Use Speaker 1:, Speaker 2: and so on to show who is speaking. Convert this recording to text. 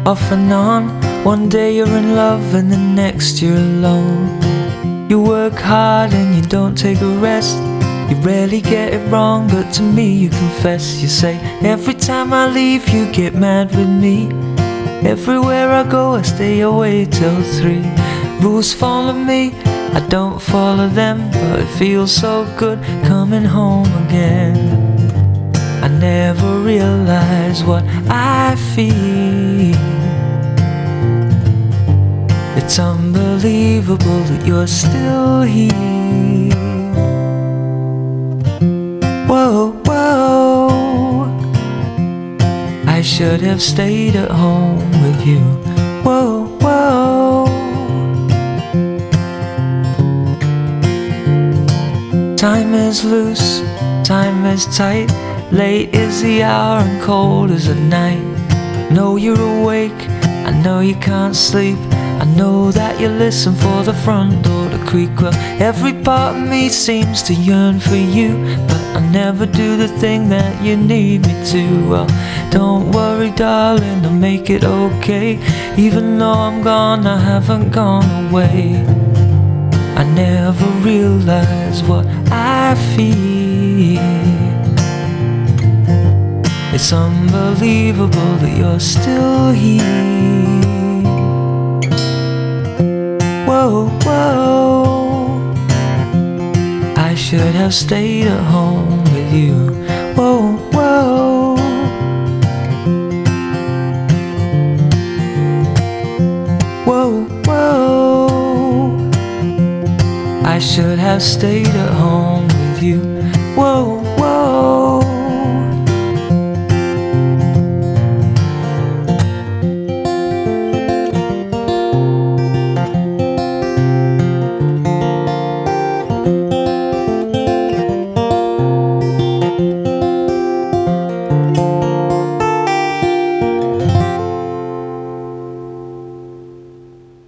Speaker 1: off and on. One day you're in love and the next you're alone. You work hard and you don't take a rest. You rarely get it wrong, but to me you confess. You say, every time I leave you get mad with me. Everywhere I go I stay away till 3. Rules follow me, I don't follow them, but it feels so good coming home again. I never realize what I feel. It's unbelievable that you're still here. Whoa, whoa, I should have stayed at home with you. Whoa, whoa, time is loose, time is tight. Late is the hour and cold is the night. Know you're awake, I know you can't sleep. I know that you listen for the front door to creak. Well, every part of me seems to yearn for you, but I never do the thing that you need me to. Well, don't worry darling, I'll make it okay. Even though I'm gone, I haven't gone away. I never realized what I feel. It's unbelievable that you're still here. Whoa, whoa, I should have stayed at home with you. Whoa, whoa, whoa, whoa, I should have stayed at home with you. Whoa, whoa.